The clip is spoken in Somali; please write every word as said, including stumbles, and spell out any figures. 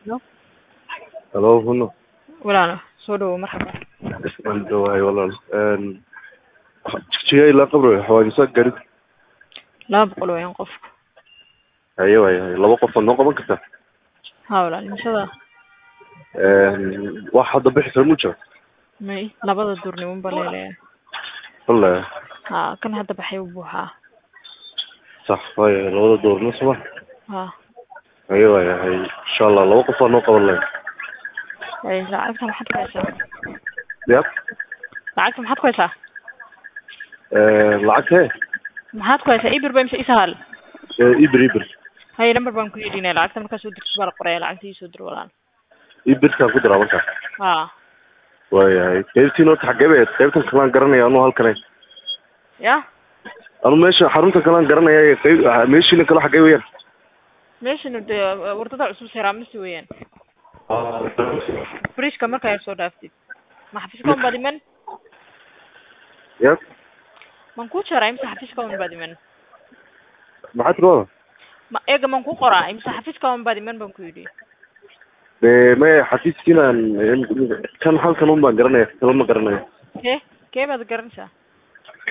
No, Hello, Huno. walaalo soo dhawo marxaba. Waan dhawahay walaal. Een jigjiga ilaa qabro xawaajiso garid. laba boqol weeyaan qofka. Haye waay haye laba qof noo qaban kartaa. Haa walaal imsada Een wax hadda bixi kara mujo. may labada duurnimo ba leeleeyahay. Wallahi Haa kan hadda baxay u buuxaa. sax waay labada door noo soo. Haa Haye waay haye insha Allah laba qof noo qaban lahayn. ay lacagta maxaad ku haysaa? Ya. Lacagta maxaad ku haysaa? Ee lacag Maxaad ku haysaa? Ibir baa imse isahal. ee ibir ibir. Hay number baan ku yidhinay lacagta markaad soo dirto baa la qoraya lacagta ii soo dir walaal. Ibir ka ku dara marka. Haa Waay haye qaybtiin oo taxagebeed qaybtan kalaan garanaya anoo halkan. ya Anu meesha xarunta kalaan garanaya qayb meeshii kala xagee weeyaan. meeshana de wardada cusub seeraamisi weeyaan. Friska markaa ay soo dhaaftid. Ma xafiiska un badiman? Ya. Man ku jaraa imse xafiiska un badiman? Maxaad rabaa? Ma eega man ku qoraa imse xafiiska un badiman baan ku yidhi. Ee ma xafiiskiina kan halkan un baan garanaya kala ma garanayo. Kee kee baad garanaysaa?